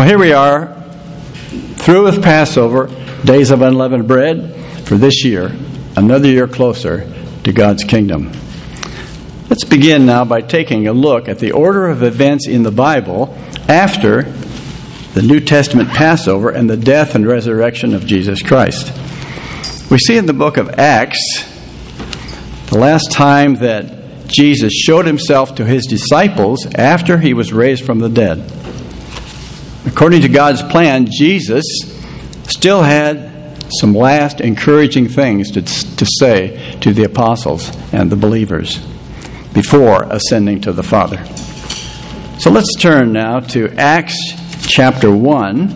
Well, here we are, through with Passover, days of unleavened bread for this year, another year closer to God's kingdom. Let's begin now by taking a look at the order of events in the Bible after the New Testament Passover and the death and resurrection of Jesus Christ. We see in the book of Acts, the last time that Jesus showed himself to his disciples after he was raised from the dead. According to God's plan, Jesus still had some last encouraging things to say to the apostles and the believers before ascending to the Father. So let's turn now to Acts chapter 1.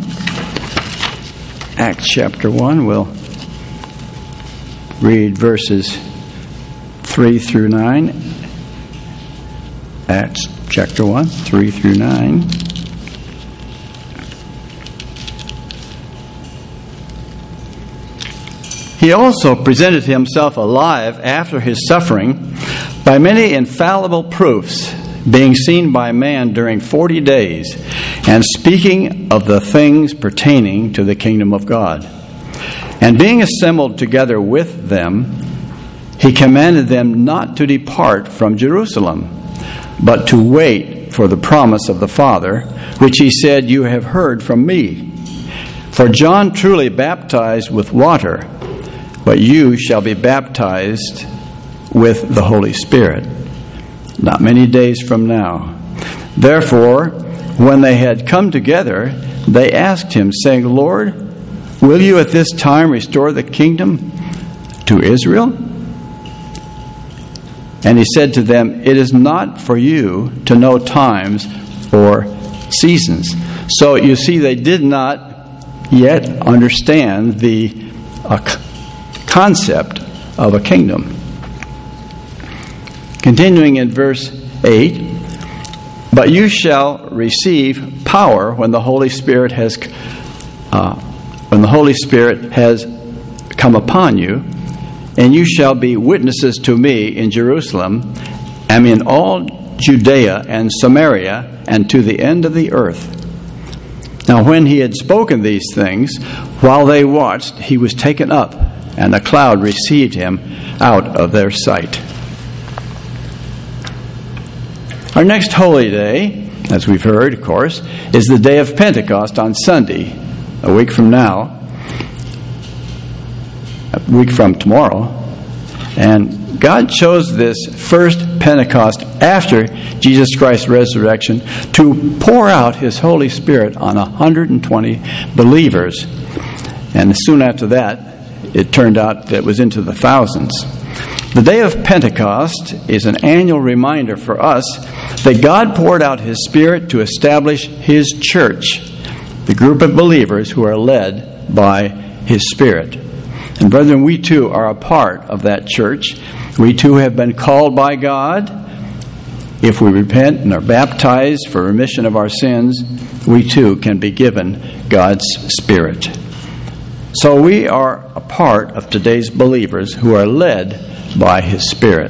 Acts chapter 1, we'll read verses 3 through 9. Acts chapter 1, 3 through 9. He also presented himself alive after his suffering by many infallible proofs, being seen by man during 40 days, and speaking of the things pertaining to the kingdom of God. And being assembled together with them, he commanded them not to depart from Jerusalem, but to wait for the promise of the Father, which he said, "You have heard from me. For John truly baptized with water, but you shall be baptized with the Holy Spirit not many days from now." Therefore, when they had come together, they asked him, saying, "Lord, will you at this time restore the kingdom to Israel?" And he said to them, "It is not for you to know times or seasons." So you see, they did not yet understand the concept of a kingdom. Continuing in verse 8, "But you shall receive power when the Holy Spirit has come upon you, and you shall be witnesses to me in Jerusalem, and in all Judea and Samaria, and to the end of the earth." Now when he had spoken these things, while they watched, he was taken up, and a cloud received him out of their sight. Our next holy day, as we've heard, of course, is the day of Pentecost on Sunday, a week from now, a week from tomorrow. And God chose this first Pentecost after Jesus Christ's resurrection to pour out His Holy Spirit on 120 believers. And soon after that, it turned out that it was into the thousands. The day of Pentecost is an annual reminder for us that God poured out His Spirit to establish His church, the group of believers who are led by His Spirit. And brethren, we too are a part of that church. We too have been called by God. If we repent and are baptized for remission of our sins, we too can be given God's Spirit. So we are a part of today's believers who are led by His Spirit.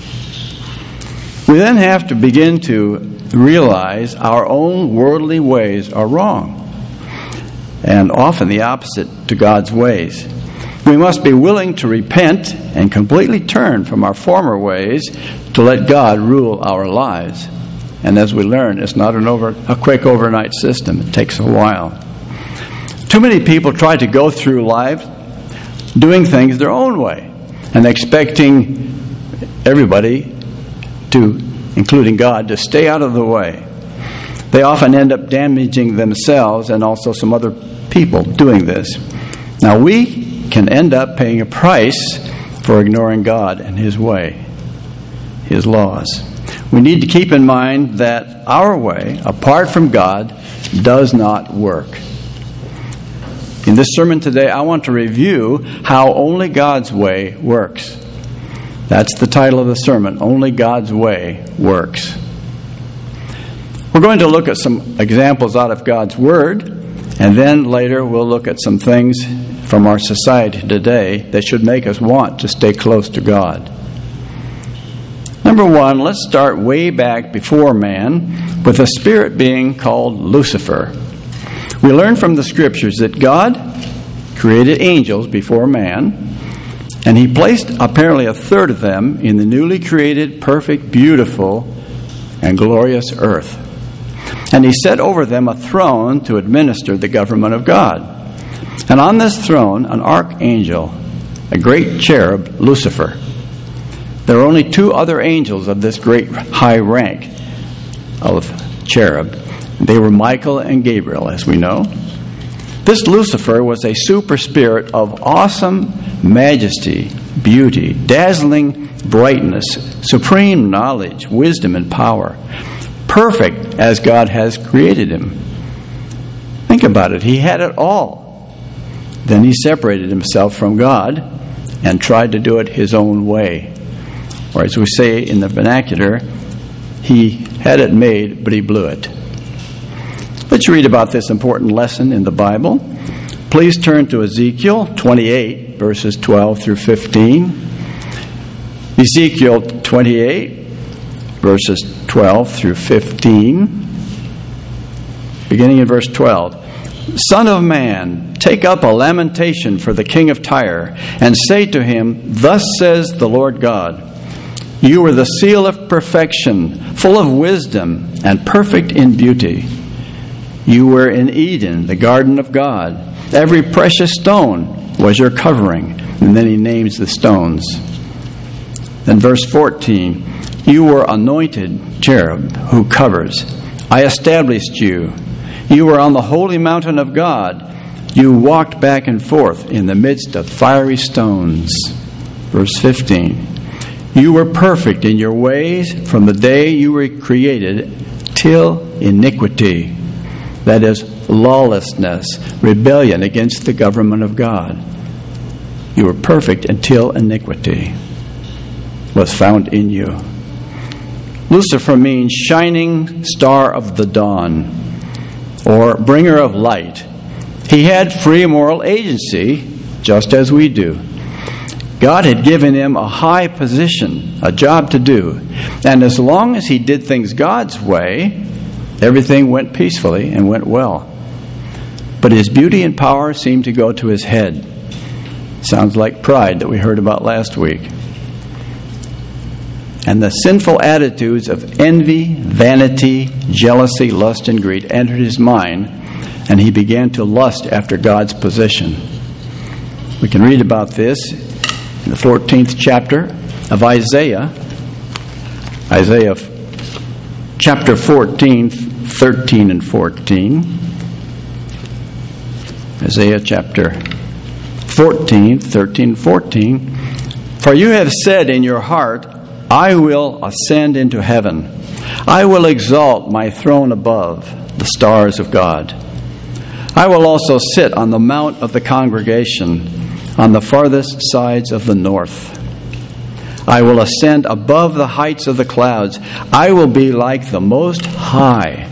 We then have to begin to realize our own worldly ways are wrong, and often the opposite to God's ways. We must be willing to repent and completely turn from our former ways to let God rule our lives. And as we learn, it's not a quick overnight system. It takes a while. Too many people try to go through life doing things their own way and expecting everybody, including God, to stay out of the way. They often end up damaging themselves and also some other people doing this. Now, we can end up paying a price for ignoring God and His way, His laws. We need to keep in mind that our way, apart from God, does not work. In this sermon today, I want to review how only God's way works. That's the title of the sermon, Only God's Way Works. We're going to look at some examples out of God's Word, and then later we'll look at some things from our society today that should make us want to stay close to God. Number one, let's start way back before man with a spirit being called Lucifer. We learn from the Scriptures that God created angels before man, and He placed apparently a third of them in the newly created, perfect, beautiful, and glorious earth. And He set over them a throne to administer the government of God. And on this throne, an archangel, a great cherub, Lucifer. There are only two other angels of this great high rank of cherub. They were Michael and Gabriel, as we know. This Lucifer was a super spirit of awesome majesty, beauty, dazzling brightness, supreme knowledge, wisdom, and power. Perfect as God has created him. Think about it. He had it all. Then he separated himself from God and tried to do it his own way. Or as we say in the vernacular, he had it made, but he blew it. Let's read about this important lesson in the Bible. Please turn to Ezekiel 28, verses 12 through 15. Ezekiel 28, verses 12 through 15. Beginning in verse 12. Son of man, take up a lamentation for the king of Tyre, and say to him, Thus says the Lord God, You are the seal of perfection, full of wisdom, and perfect in beauty. You were in Eden, the garden of God. Every precious stone was your covering. And then he names the stones. Then verse 14, You were anointed cherub who covers. I established you. You were on the holy mountain of God. You walked back and forth in the midst of fiery stones. Verse 15, You were perfect in your ways from the day you were created till iniquity. That is, lawlessness, rebellion against the government of God. You were perfect until iniquity was found in you. Lucifer means shining star of the dawn, or bringer of light. He had free moral agency, just as we do. God had given him a high position, a job to do. And as long as he did things God's way, everything went peacefully and went well. But his beauty and power seemed to go to his head. Sounds like pride that we heard about last week. And the sinful attitudes of envy, vanity, jealousy, lust, and greed entered his mind, and he began to lust after God's position. We can read about this in the 14th chapter of Isaiah. Isaiah chapter 14, 13 and 14. Isaiah chapter 14, 13 and 14. For you have said in your heart, I will ascend into heaven. I will exalt my throne above the stars of God. I will also sit on the mount of the congregation on the farthest sides of the north. I will ascend above the heights of the clouds. I will be like the Most High.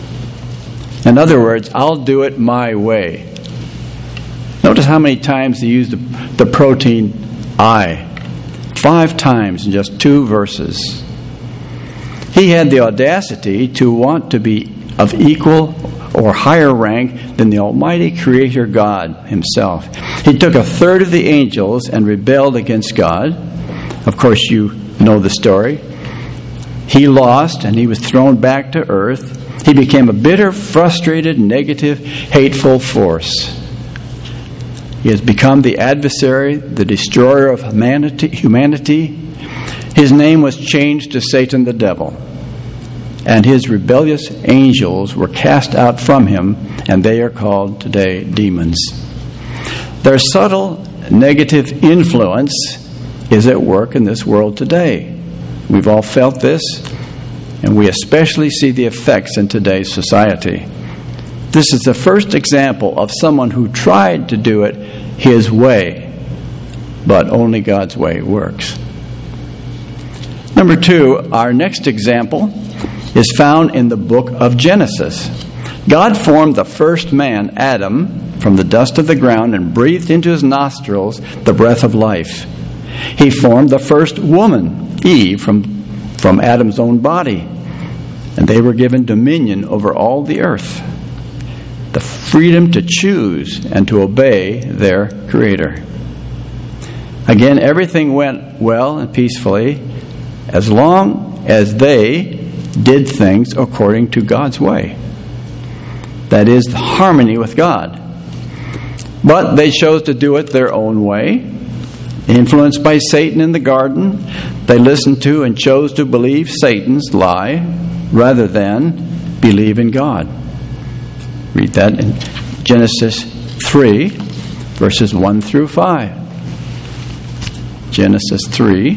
In other words, I'll do it my way. Notice how many times he used the protein I. 5 times in just 2 verses. He had the audacity to want to be of equal or higher rank than the Almighty Creator God himself. He took a third of the angels and rebelled against God. Of course, you know the story. He lost and he was thrown back to earth. He became a bitter, frustrated, negative, hateful force. He has become the adversary, the destroyer of humanity. His name was changed to Satan the devil. And his rebellious angels were cast out from him, and they are called today demons. Their subtle negative influence is at work in this world today. We've all felt this, and we especially see the effects in today's society. This is the first example of someone who tried to do it his way, but only God's way works. Number 2, our next example is found in the book of Genesis. God formed the first man, Adam, from the dust of the ground and breathed into his nostrils the breath of life. He formed the first woman, Eve, from Adam's own body, and they were given dominion over all the earth. the freedom to choose and to obey their Creator. Again, everything went well and peacefully as long as they did things according to God's way. That is, the harmony with God. But they chose to do it their own way. Influenced by Satan in the garden, they listened to and chose to believe Satan's lie rather than believe in God. Read that in Genesis 3, verses 1 through 5. Genesis 3,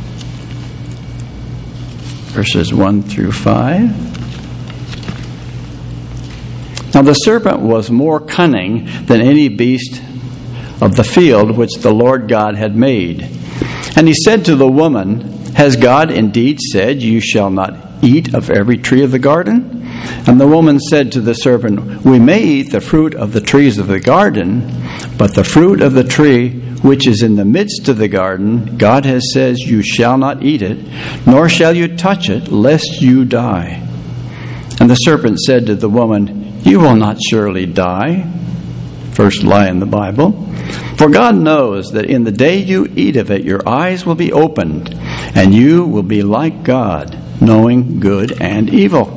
verses 1 through 5. Now the serpent was more cunning than any beast of the field which the Lord God had made. And he said to the woman, "Has God indeed said, 'You shall not eat of every tree of the garden?' And the woman said to the serpent, 'We may eat the fruit of the trees of the garden, but the fruit of the tree which is in the midst of the garden, God has said, You shall not eat it, nor shall you touch it, lest you die.' And the serpent said to the woman, 'You will not surely die.'" First lie in the Bible. "For God knows that in the day you eat of it, your eyes will be opened, and you will be like God, knowing good and evil."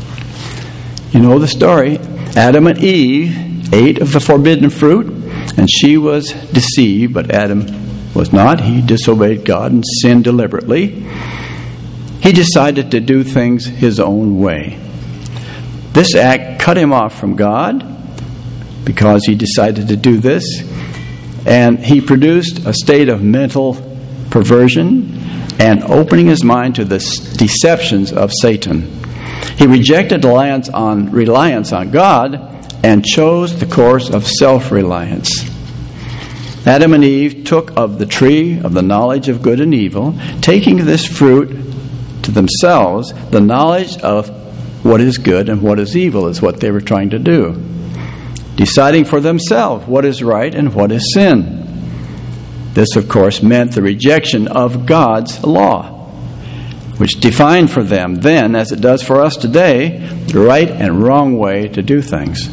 You know the story. Adam and Eve ate of the forbidden fruit, and she was deceived, but Adam was not. He disobeyed God and sinned deliberately. He decided to do things his own way. This act cut him off from God because he decided to do this, and he produced a state of mental perversion and opening his mind to the deceptions of Satan. He rejected reliance on God and chose the course of self-reliance. Adam and Eve took of the tree of the knowledge of good and evil, taking this fruit to themselves. The knowledge of what is good and what is evil is what they were trying to do, deciding for themselves what is right and what is sin. This, of course, meant the rejection of God's law, which defined for them then, as it does for us today, the right and wrong way to do things.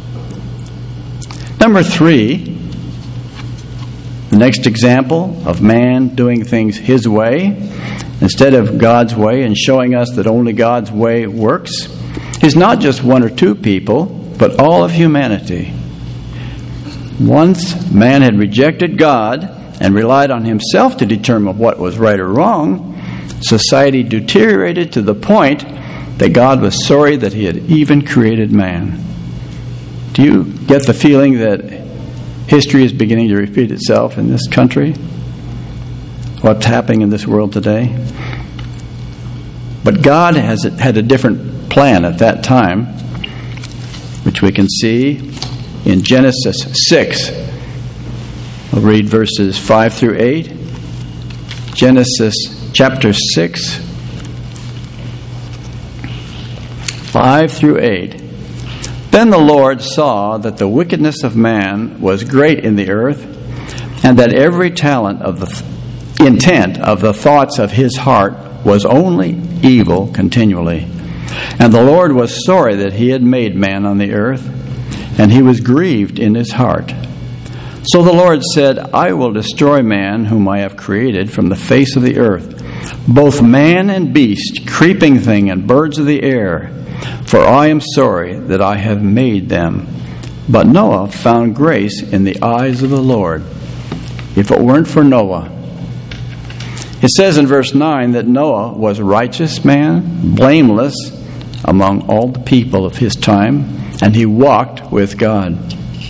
Number 3, the next example of man doing things his way instead of God's way and showing us that only God's way works is not just one or two people, but all of humanity. Once man had rejected God and relied on himself to determine what was right or wrong, society deteriorated to the point that God was sorry that he had even created man. Do you get the feeling that history is beginning to repeat itself in this country? What's happening in this world today? But God had a different plan at that time, which we can see in Genesis 6. We'll read verses 5 through 8. Genesis chapter 6, 5 through 8. "Then the Lord saw that the wickedness of man was great in the earth, and that every intent of the thoughts of his heart was only evil continually. And the Lord was sorry that he had made man on the earth, and he was grieved in his heart. So the Lord said, I will destroy man whom I have created from the face of the earth, both man and beast, creeping thing, and birds of the air, for I am sorry that I have made them. But Noah found grace in the eyes of the Lord." If it weren't for Noah. It says in verse 9 that Noah was a righteous man, blameless among all the people of his time, and he walked with God.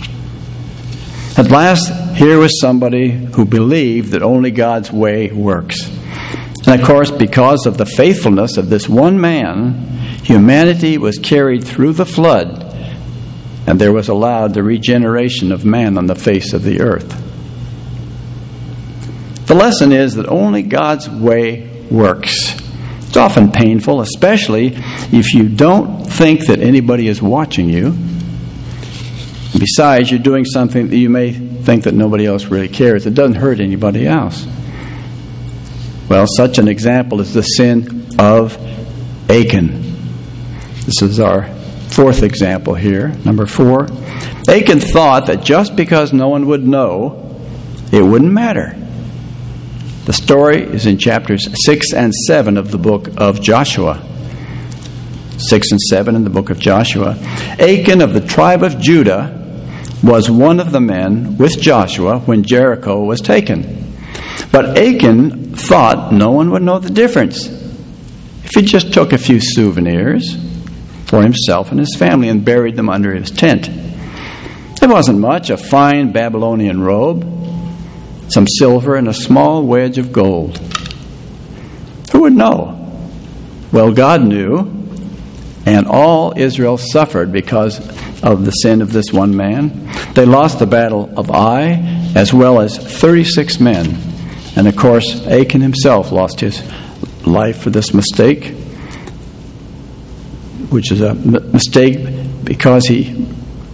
At last, here was somebody who believed that only God's way works. And of course, because of the faithfulness of this one man, humanity was carried through the flood, and there was allowed the regeneration of man on the face of the earth. The lesson is that only God's way works. It's often painful, especially if you don't think that anybody is watching you. Besides, you're doing something that you may think that nobody else really cares. It doesn't hurt anybody else. Well, such an example is the sin of Achan. This is our fourth example here, number 4. Achan thought that just because no one would know, it wouldn't matter. The story is in chapters 6 and 7 of the book of Joshua. 6 and 7 in the book of Joshua. Achan of the tribe of Judah was one of the men with Joshua when Jericho was taken. But Achan thought no one would know the difference if he just took a few souvenirs for himself and his family and buried them under his tent. It wasn't much, a fine Babylonian robe, some silver, and a small wedge of gold. Who would know? Well, God knew, and all Israel suffered because of the sin of this one man. They lost the battle of Ai, as well as 36 men. And of course, Achan himself lost his life for this mistake, which is a mistake because he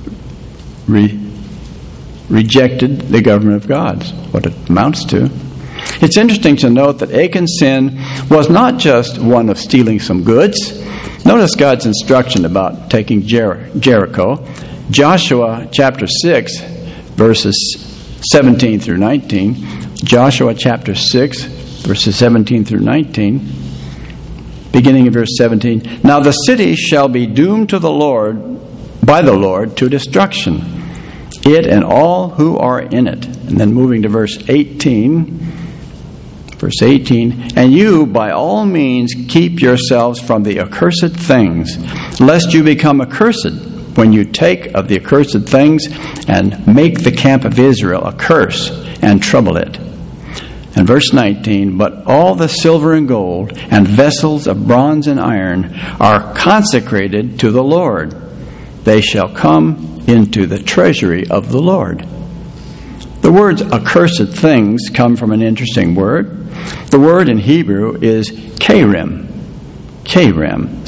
rejected the government of God, what it amounts to. It's interesting to note that Achan's sin was not just one of stealing some goods. Notice God's instruction about taking Jericho. Joshua chapter 6, verses 17 through 19. Joshua chapter 6, verses 17 through 19. Beginning in verse 17. Now the city shall be doomed to the Lord, by the Lord, to destruction, it and all who are in it. And then moving to verse 18. Verse 18, and you by all means keep yourselves from the accursed things, lest you become accursed when you take of the accursed things and make the camp of Israel a curse and trouble it. And verse 19, but all the silver and gold and vessels of bronze and iron are consecrated to the Lord. They shall come into the treasury of the Lord. The words accursed things come from an interesting word. The word in Hebrew is cherem. Cherem.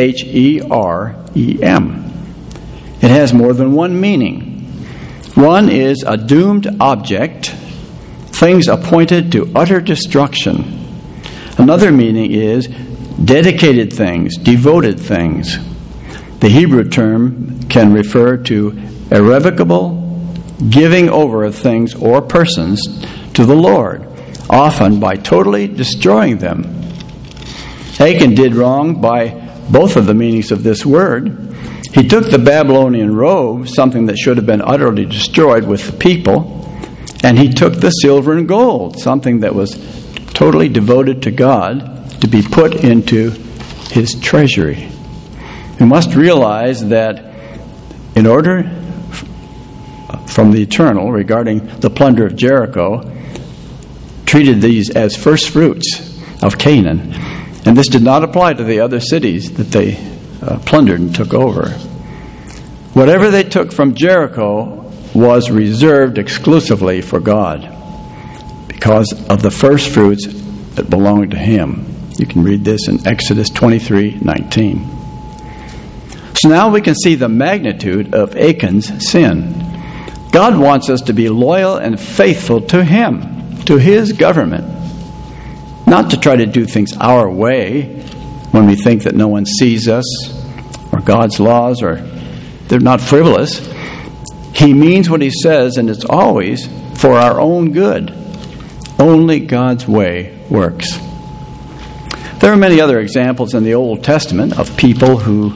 Cherem. It has more than one meaning. One is a doomed object, things appointed to utter destruction. Another meaning is dedicated things, devoted things. The Hebrew term can refer to irrevocable giving over of things or persons to the Lord, often by totally destroying them. Achan did wrong by both of the meanings of this word. He took the Babylonian robe, something that should have been utterly destroyed with the people, and he took the silver and gold, something that was totally devoted to God, to be put into his treasury. We must realize that in order from the eternal regarding the plunder of Jericho, treated these as first fruits of Canaan. And this did not apply to the other cities that they plundered and took over. Whatever they took from Jericho was reserved exclusively for God because of the first fruits that belonged to him. You can read this in Exodus 23:19. So now we can see the magnitude of Achan's sin. God wants us to be loyal and faithful to him, to his government, not to try to do things our way when we think that no one sees us or God's laws or they're not frivolous. He means what he says, and it's always for our own good. Only God's way works. There are many other examples in the Old Testament of people who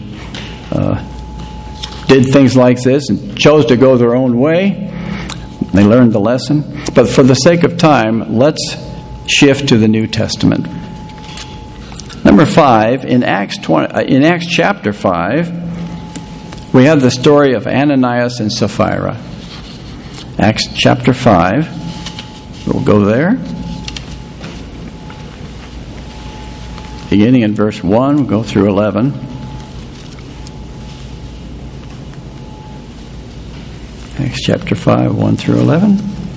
did things like this and chose to go their own way. They learned the lesson. But for the sake of time, let's shift to the New Testament. Number 5, in Acts chapter 5, we have the story of Ananias and Sapphira. Acts chapter 5. We'll go there. Beginning in verse 1, we'll go through 11. Acts chapter 5, 1 through 11.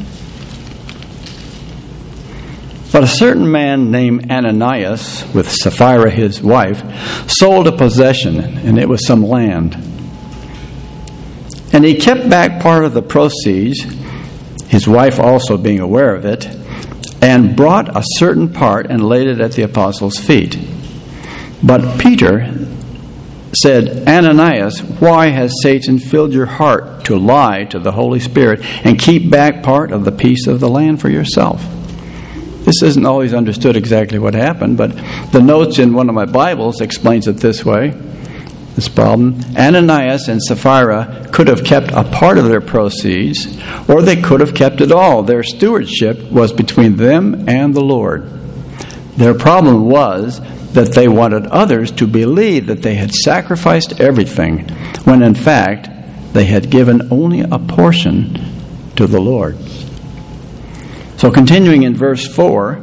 But a certain man named Ananias, with Sapphira his wife, sold a possession, and it was some land. And he kept back part of the proceeds, his wife also being aware of it, and brought a certain part and laid it at the apostles' feet. But Peter said, "Ananias, why has Satan filled your heart to lie to the Holy Spirit and keep back part of the piece of the land for yourself?" This isn't always understood exactly what happened, but the notes in one of my Bibles explains it this way, this problem. Ananias and Sapphira could have kept a part of their proceeds, or they could have kept it all. Their stewardship was between them and the Lord. Their problem was that they wanted others to believe that they had sacrificed everything, when in fact they had given only a portion to the Lord. So continuing in verse 4,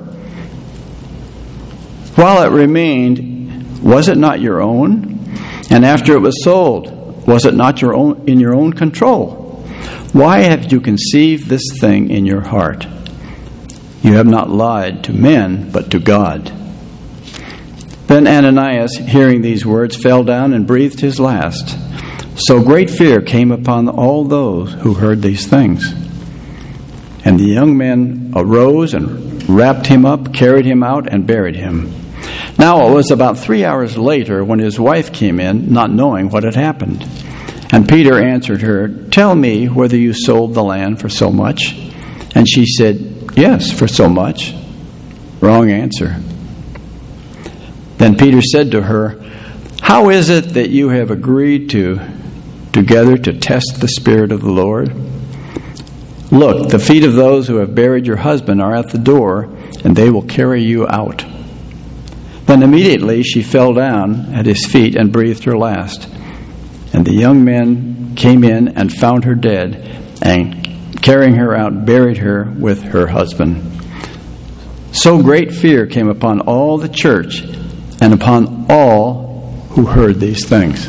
while it remained, was it not your own? And after it was sold, was it not your own in your own control? Why have you conceived this thing in your heart? You have not lied to men, but to God. Then Ananias, hearing these words, fell down and breathed his last. So great fear came upon all those who heard these things. And the young men arose and wrapped him up, carried him out, and buried him. Now it was about 3 hours later when his wife came in, not knowing what had happened. And Peter answered her, "Tell me whether you sold the land for so much." And she said, "Yes, for so much." Wrong answer. Then Peter said to her, "How is it that you have agreed together to test the Spirit of the Lord? Look, the feet of those who have buried your husband are at the door, and they will carry you out." Then immediately she fell down at his feet and breathed her last. And the young men came in and found her dead, and carrying her out, buried her with her husband. So great fear came upon all the church and upon all who heard these things.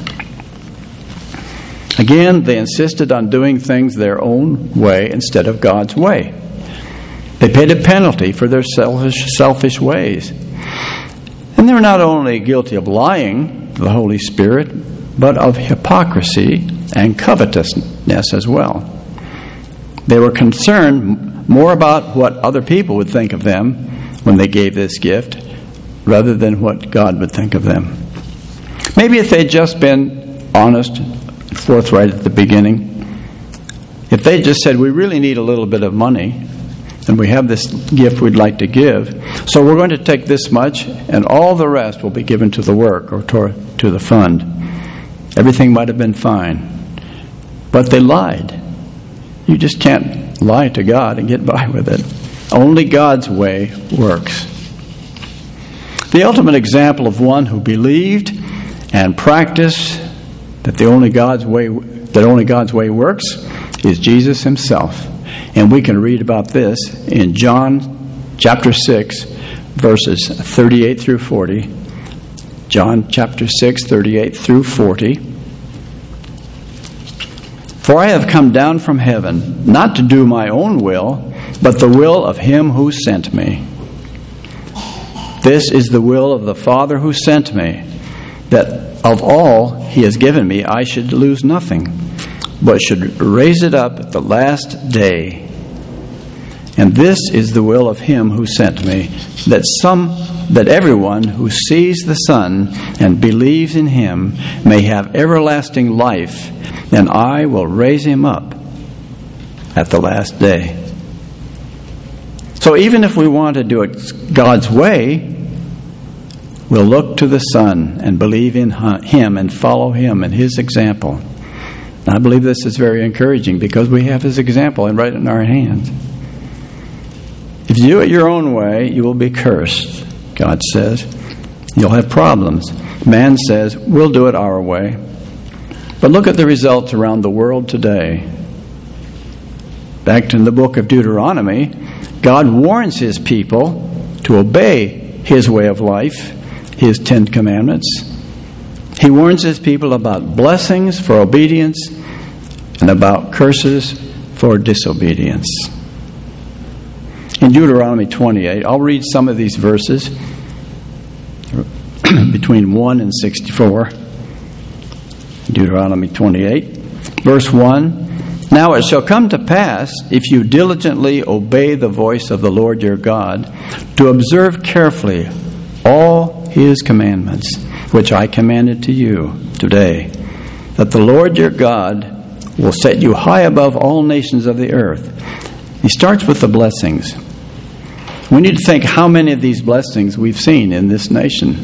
Again, they insisted on doing things their own way instead of God's way. They paid a penalty for their selfish ways. And they were not only guilty of lying to the Holy Spirit, but of hypocrisy and covetousness as well. They were concerned more about what other people would think of them when they gave this gift, rather than what God would think of them. Maybe if they'd just been honest, forthright at the beginning, if they just said, "We really need a little bit of money, and we have this gift we'd like to give, so we're going to take this much, and all the rest will be given to the work or to the fund," everything might have been fine. But they lied. You just can't lie to God and get by with it. Only God's way works. The ultimate example of one who believed and practiced that only God's way works is Jesus himself. And we can read about this in John chapter 6, verses 38 through 40. John chapter 6, 38 through 40. "For I have come down from heaven, not to do my own will, but the will of him who sent me. This is the will of the Father who sent me, that of all he has given me I should lose nothing, but should raise it up at the last day. And this is the will of him who sent me, that everyone who sees the Son and believes in him may have everlasting life, and I will raise him up at the last day." So even if we want to do it God's way, we'll look to the Son and believe in him and follow him and his example. And I believe this is very encouraging because we have his example right in our hands. If you do it your own way, you will be cursed, God says. You'll have problems. Man says, we'll do it our way. But look at the results around the world today. Back in the book of Deuteronomy, God warns his people to obey his way of life, his 10 commandments. He warns his people about blessings for obedience and about curses for disobedience. In Deuteronomy 28, I'll read some of these verses between 1 and 64. Deuteronomy 28, verse 1. "Now it shall come to pass, if you diligently obey the voice of the Lord your God, to observe carefully all his commandments which I commanded to you today, that the Lord your God will set you high above all nations of the earth. He starts with the blessings. We need to think how many of these blessings we've seen in this nation.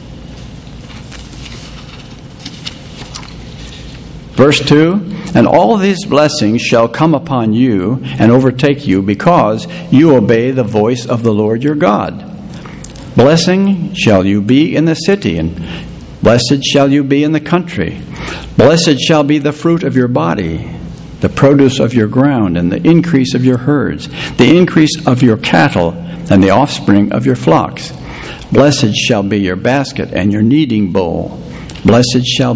Verse 2, and all these blessings shall come upon you and overtake you because you obey the voice of the Lord your God. Blessing shall you be in the city, and blessed shall you be in the country. Blessed shall be the fruit of your body, the produce of your ground, and the increase of your herds, the increase of your cattle, and the offspring of your flocks. Blessed shall be your basket and your kneading bowl. Blessed shall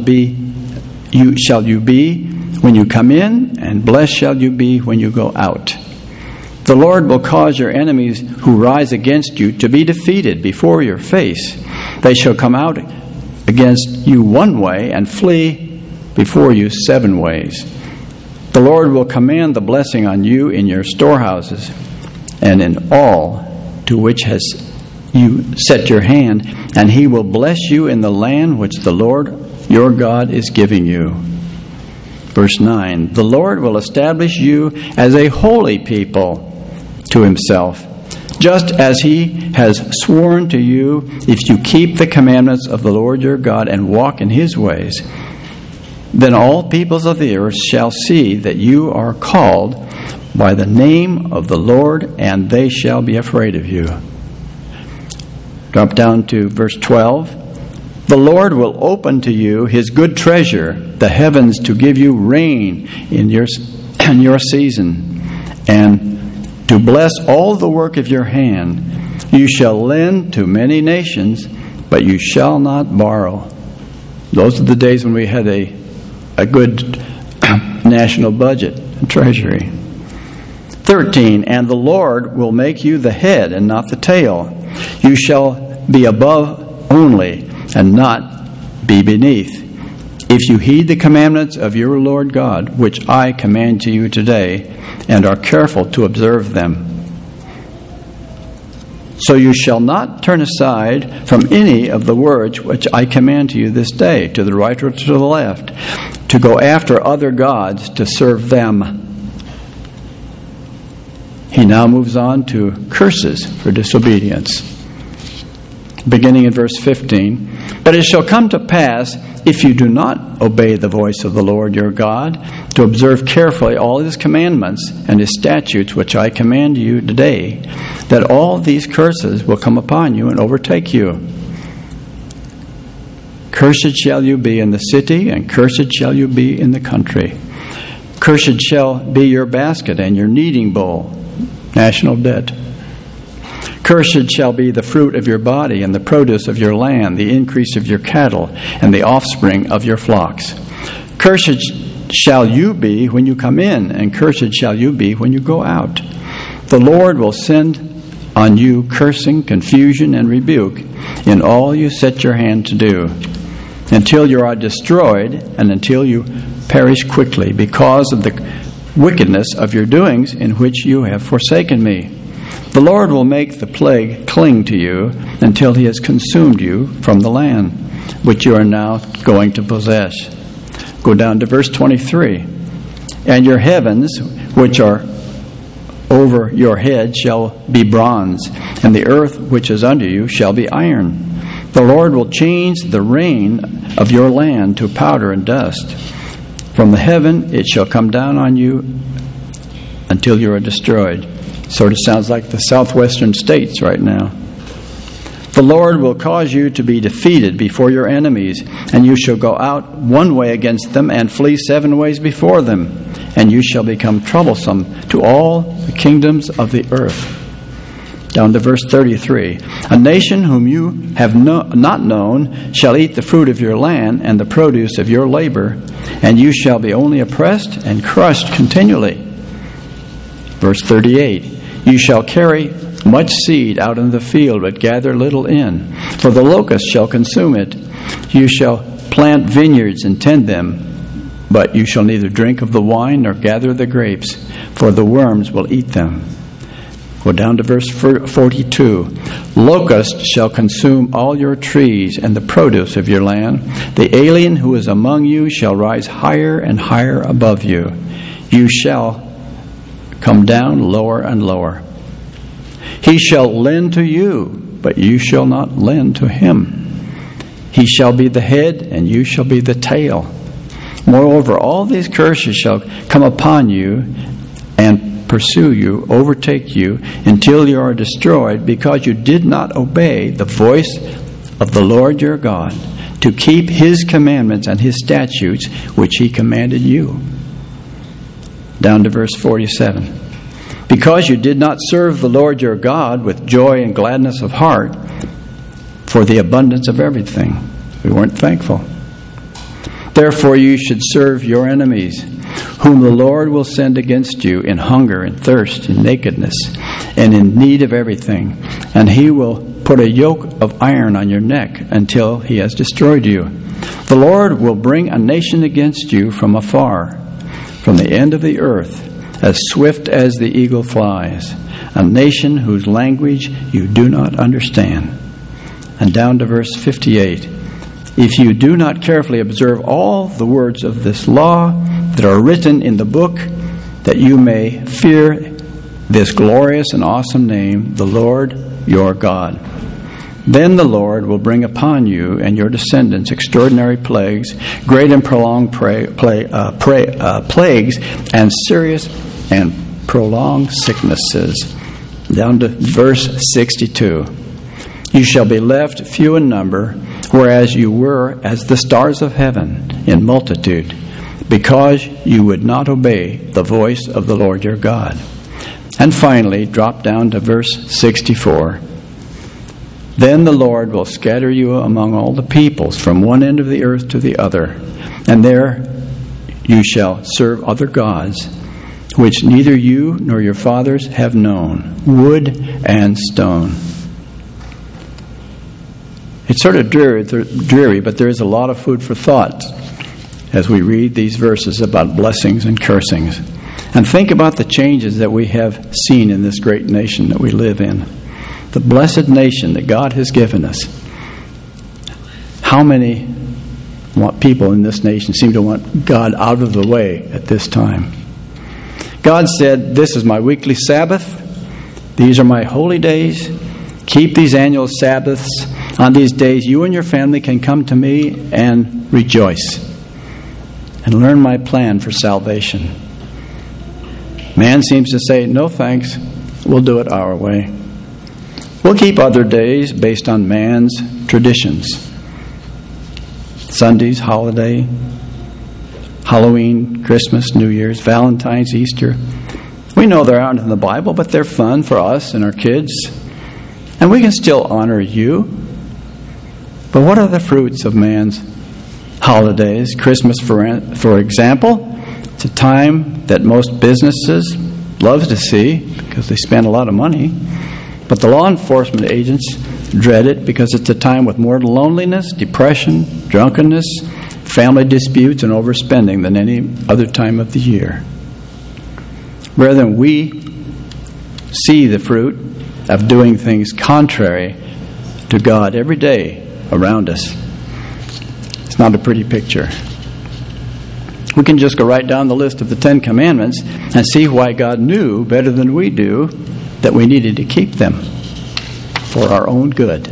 you be when you come in, and blessed shall you be when you go out. The Lord will cause your enemies who rise against you to be defeated before your face. They shall come out against you one way and flee before you 7 ways. The Lord will command the blessing on you in your storehouses and in all to which has you set your hand, and he will bless you in the land which the Lord your God is giving you. Verse 9, the Lord will establish you as a holy people to himself, just as he has sworn to you, if you keep the commandments of the Lord your God and walk in his ways. Then all peoples of the earth shall see that you are called by the name of the Lord, and they shall be afraid of you. Drop down to verse 12. The Lord will open to you his good treasure, the heavens, to give you rain in your season, and to bless all the work of your hand. You shall lend to many nations, but you shall not borrow. Those are the days when we had a good national budget and treasury. 13, and the Lord will make you the head and not the tail. You shall be above only, and not be beneath, if you heed the commandments of your Lord God, which I command to you today, and are careful to observe them. So you shall not turn aside from any of the words which I command to you this day, to the right or to the left, to go after other gods to serve them. He now moves on to curses for disobedience. Beginning in verse 15, but it shall come to pass, if you do not obey the voice of the Lord your God, to observe carefully all his commandments and his statutes which I command you today, that all these curses will come upon you and overtake you. Cursed shall you be in the city, and cursed shall you be in the country. Cursed shall be your basket and your kneading bowl, national debt. Cursed shall be the fruit of your body and the produce of your land, the increase of your cattle, and the offspring of your flocks. Cursed shall you be when you come in, and cursed shall you be when you go out. The Lord will send on you cursing, confusion, and rebuke in all you set your hand to do, until you are destroyed and until you perish quickly because of the wickedness of your doings in which you have forsaken me. The Lord will make the plague cling to you until he has consumed you from the land which you are now going to possess. Go down to verse 23. And your heavens, which are over your head, shall be bronze, and the earth which is under you shall be iron. The Lord will change the rain of your land to powder and dust. From the heaven it shall come down on you until you are destroyed. Sort of sounds like the southwestern states right now. The Lord will cause you to be defeated before your enemies, and you shall go out one way against them and flee 7 ways before them, and you shall become troublesome to all the kingdoms of the earth. Down to verse 33. A nation whom you have not known shall eat the fruit of your land and the produce of your labor, and you shall be only oppressed and crushed continually. Verse 38. You shall carry much seed out in the field, but gather little in, for the locust shall consume it. You shall plant vineyards and tend them, but you shall neither drink of the wine nor gather the grapes, for the worms will eat them. Go down to verse 42. Locusts shall consume all your trees and the produce of your land. The alien who is among you shall rise higher and higher above you. You shall come down lower and lower. He shall lend to you, but you shall not lend to him. He shall be the head, and you shall be the tail. Moreover, all these curses shall come upon you and pursue you, overtake you, until you are destroyed, because you did not obey the voice of the Lord your God, to keep his commandments and his statutes, which he commanded you. Down to verse 47. Because you did not serve the Lord your God with joy and gladness of heart for the abundance of everything. We weren't thankful. Therefore you should serve your enemies, whom the Lord will send against you in hunger and thirst, in nakedness, and in need of everything. And he will put a yoke of iron on your neck until he has destroyed you. The Lord will bring a nation against you from afar, from the end of the earth, as swift as the eagle flies, a nation whose language you do not understand. And down to verse 58. If you do not carefully observe all the words of this law that are written in the book, that you may fear this glorious and awesome name, the Lord your God, then the Lord will bring upon you and your descendants extraordinary plagues, great and prolonged plagues, and serious and prolonged sicknesses. Down to verse 62. You shall be left few in number, whereas you were as the stars of heaven in multitude, because you would not obey the voice of the Lord your God. And finally, drop down to verse 64. Then the Lord will scatter you among all the peoples, from one end of the earth to the other, and there you shall serve other gods, which neither you nor your fathers have known, wood and stone. It's sort of dreary, but there is a lot of food for thought as we read these verses about blessings and cursings. And think about the changes that we have seen in this great nation that we live in. The blessed nation that God has given us. How many people in this nation seem to want God out of the way at this time? God said, "This is my weekly Sabbath. These are my holy days. Keep these annual Sabbaths. On these days, you and your family can come to me and rejoice and learn my plan for salvation." Man seems to say, "No thanks, we'll do it our way. We'll keep other days based on man's traditions. Sunday's holiday, Halloween, Christmas, New Year's, Valentine's, Easter. We know they aren't in the Bible, but they're fun for us and our kids. And we can still honor you. But what are the fruits of man's holidays? Christmas, for example, it's a time that most businesses love to see because they spend a lot of money. But the law enforcement agents dread it because it's a time with more loneliness, depression, drunkenness, family disputes, and overspending than any other time of the year. Rather than we see the fruit of doing things contrary to God every day around us. It's not a pretty picture. We can just go right down the list of the 10 Commandments and see why God knew better than we do that we needed to keep them for our own good.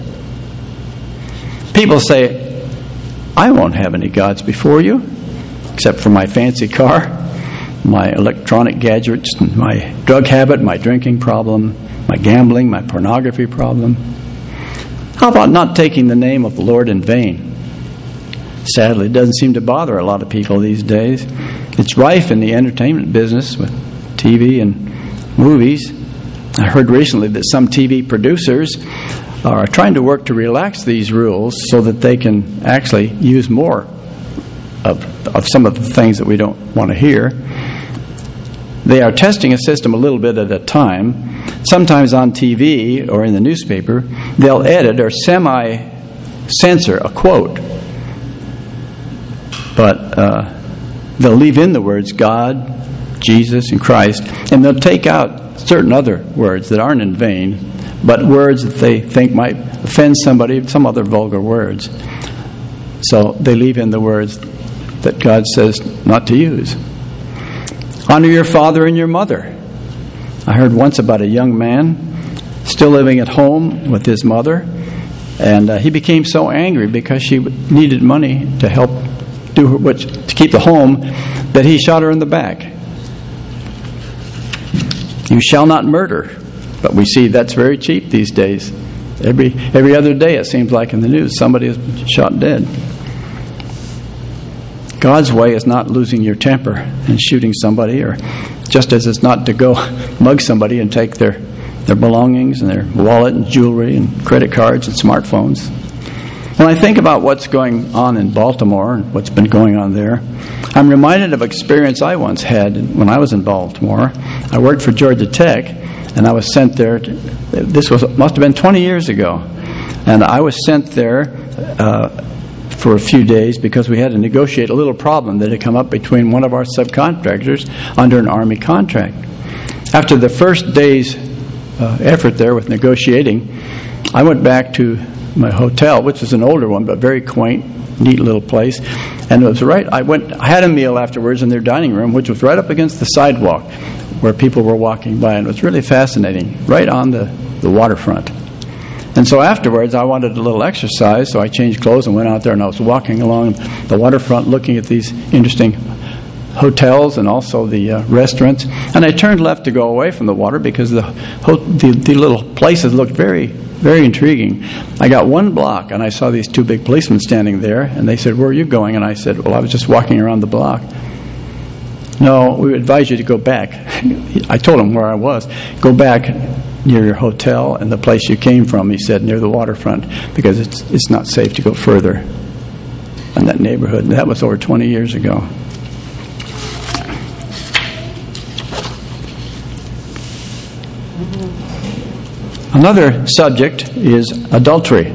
People say, "I won't have any gods before you, except for my fancy car, my electronic gadgets, my drug habit, my drinking problem, my gambling, my pornography problem. How about not taking the name of the Lord in vain?" Sadly, it doesn't seem to bother a lot of people these days. It's rife in the entertainment business with TV and movies. I heard recently that some TV producers are trying to work to relax these rules so that they can actually use more of some of the things that we don't want to hear. They are testing a system a little bit at a time. Sometimes on TV or in the newspaper, they'll edit or semi-censor a quote. But they'll leave in the words God, Jesus and Christ, and they'll take out certain other words that aren't in vain, but words that they think might offend somebody, some other vulgar words. So they leave in the words that God says not to use. Honor your father and your mother. I heard once about a young man still living at home with his mother, and he became so angry because she needed money to help to keep the home, that he shot her in the back. You shall not murder. But we see that's very cheap these days. Every other day it seems like in the news somebody is shot dead. God's way is not losing your temper and shooting somebody, or just as it's not to go mug somebody and take their belongings and their wallet and jewelry and credit cards and smartphones. When I think about what's going on in Baltimore and what's been going on there, I'm reminded of an experience I once had when I was in Baltimore. I worked for Georgia Tech, and I was sent there. Must have been 20 years ago, and I was sent there for a few days because we had to negotiate a little problem that had come up between one of our subcontractors under an Army contract. After the first day's effort there with negotiating, I went back to my hotel, which was an older one but very quaint, neat little place, and it was right. I had a meal afterwards in their dining room, which was right up against the sidewalk where people were walking by, and it was really fascinating, right on the waterfront. And so afterwards, I wanted a little exercise, so I changed clothes and went out there, and I was walking along the waterfront looking at these interesting hotels and also the restaurants. And I turned left to go away from the water because the little places looked very, very intriguing. I got one block, and I saw these two big policemen standing there, and they said, "Where are you going?" And I said, "Well, I was just walking around the block." "No, we advise you to go back." I told him where I was. "Go back near your hotel and the place you came from," he said, "near the waterfront, because it's not safe to go further in that neighborhood." And that was over 20 years ago. Another subject is adultery.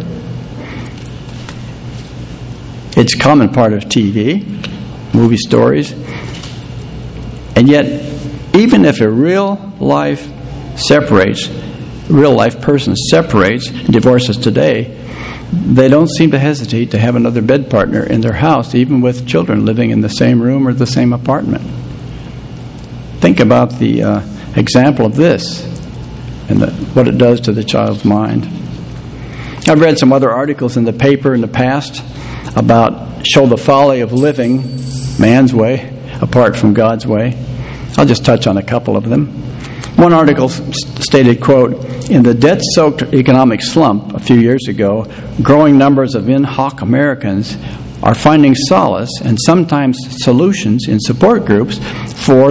It's a common part of TV, movie stories, and yet even if a real life person separates and divorces today, they don't seem to hesitate to have another bed partner in their house, even with children living in the same room or the same apartment. Think about the example of this and what it does to the child's mind. I've read some other articles in the paper in the past show the folly of living man's way apart from God's way. I'll just touch on a couple of them. One article stated, quote, "In the debt-soaked economic slump a few years ago, growing numbers of in hoc Americans are finding solace and sometimes solutions in support groups for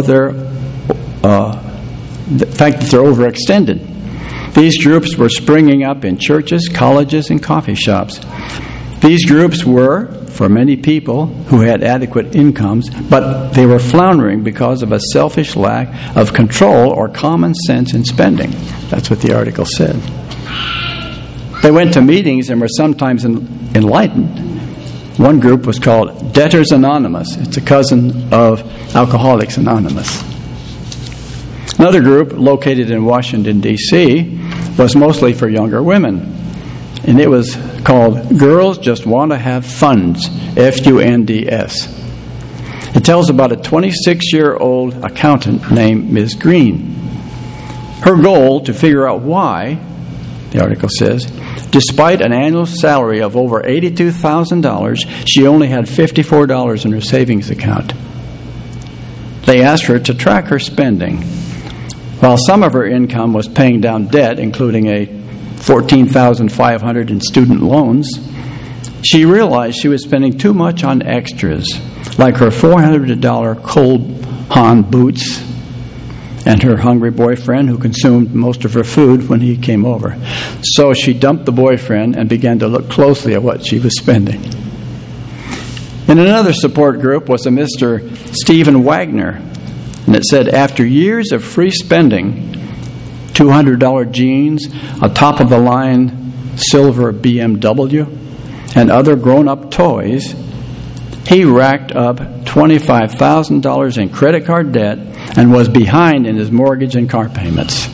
the fact that they're overextended. These groups were springing up in churches, colleges, and coffee shops. These groups were, for many people who had adequate incomes, but they were floundering because of a selfish lack of control or common sense in spending." That's what the article said. They went to meetings and were sometimes enlightened. One group was called Debtors Anonymous. It's a cousin of Alcoholics Anonymous. Another group, located in Washington, D.C., was mostly for younger women, and it was called Girls Just Want to Have Funds, Funds. It tells about a 26-year-old accountant named Ms. Green. Her goal to figure out why, the article says, despite an annual salary of over $82,000, she only had $54 in her savings account. They asked her to track her spending. While some of her income was paying down debt, including a $14,500 in student loans, she realized she was spending too much on extras, like her $400 Cole Haan boots and her hungry boyfriend who consumed most of her food when he came over. So she dumped the boyfriend and began to look closely at what she was spending. In another support group was a Mr. Stephen Wagner, and it said, after years of free spending, $200 jeans, a top-of-the-line silver BMW, and other grown-up toys, he racked up $25,000 in credit card debt and was behind in his mortgage and car payments.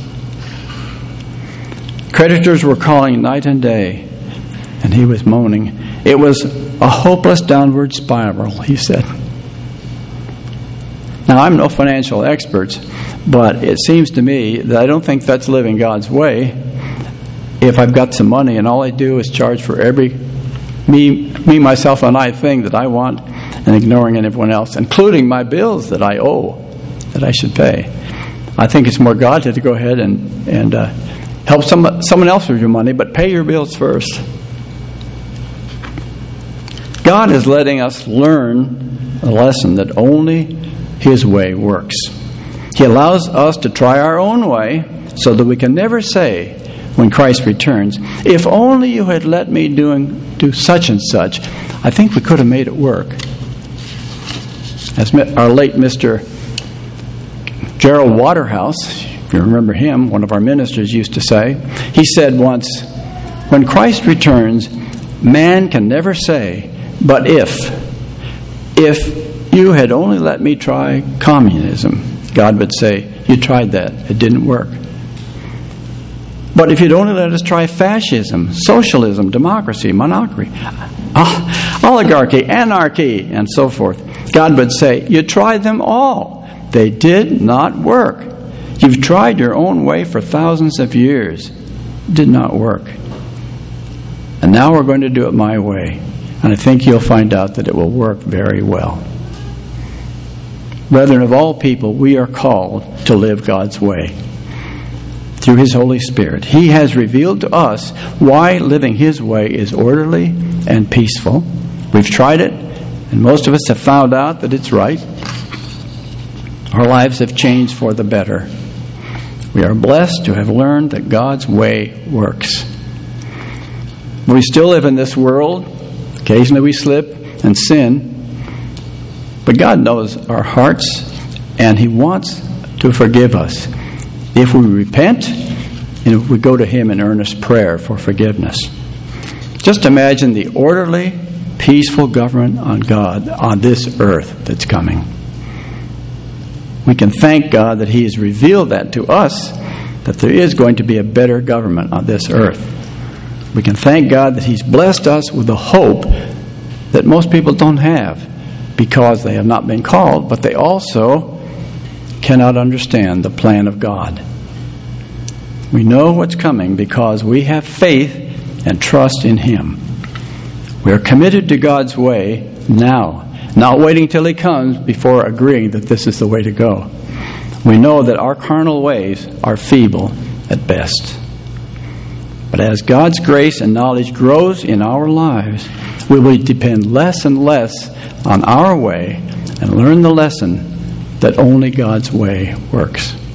Creditors were calling night and day, and he was moaning. It was a hopeless downward spiral, he said. Now, I'm no financial expert, but it seems to me that I don't think that's living God's way. If I've got some money and all I do is charge for every me, myself, and I thing that I want, and ignoring everyone else, including my bills that I owe, that I should pay. I think it's more godly to go ahead and help someone else with your money, but pay your bills first. God is letting us learn a lesson that only His way works. He allows us to try our own way so that we can never say when Christ returns, if only you had let me do such and such, I think we could have made it work. As our late Mr. Gerald Waterhouse, if you remember him, one of our ministers used to say, he said once, when Christ returns, man can never say, but if you had only let me try communism, God would say, you tried that, it didn't work. But if you'd only let us try fascism, socialism, democracy, monarchy, oligarchy, anarchy, and so forth, God would say, you tried them all. They did not work. You've tried your own way for thousands of years. It did not work. And now we're going to do it my way. And I think you'll find out that it will work very well. Brethren, of all people, we are called to live God's way through His Holy Spirit. He has revealed to us why living His way is orderly and peaceful. We've tried it, and most of us have found out that it's right. Our lives have changed for the better. We are blessed to have learned that God's way works. We still live in this world. Occasionally we slip and sin. But God knows our hearts, and He wants to forgive us if we repent and if we go to Him in earnest prayer for forgiveness. Just imagine the orderly, peaceful government on this earth that's coming. We can thank God that He has revealed that to us, that there is going to be a better government on this earth. We can thank God that He's blessed us with a hope that most people don't have because they have not been called, but they also cannot understand the plan of God. We know what's coming because we have faith and trust in Him. We are committed to God's way now, not waiting till He comes before agreeing that this is the way to go. We know that our carnal ways are feeble at best. But as God's grace and knowledge grows in our lives, we will depend less and less on our way and learn the lesson that only God's way works.